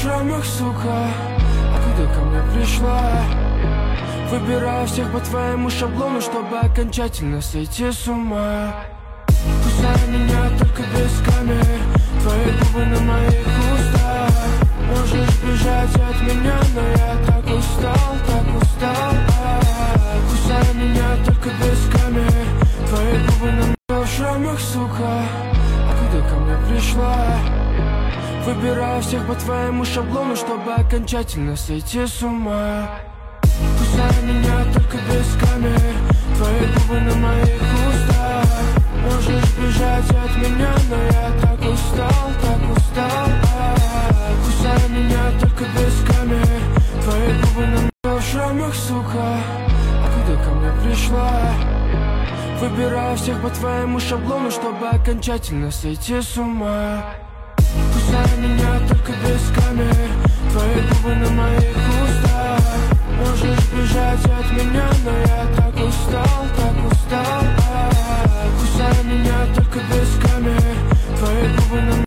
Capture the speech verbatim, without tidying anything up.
шрамах, сука, а когда ко мне пришла. Выбираю всех по твоему шаблону, чтобы окончательно сойти с ума. Кусай меня только без камер, твои губы на моих устах. Можешь бежать от меня, но я так устал, так устал. Кусай меня только без камер, твои губы на моих шрамах, сука, а когда ко мне пришла. Выбираю всех по твоему шаблону, чтобы окончательно сойти с ума. Кусай меня только без камер, твои губы на моих устах. Можешь бежать от меня, но я так устал, так устал. Кусай меня только без камер, твои губы на моих шрамах, сука, а когда ко мне пришла. Выбираю всех по твоему шаблону, чтобы окончательно сойти с ума. Кусай меня только без камер, твои губы на моих устах. Можешь бежать от меня, но я так устал, так устал.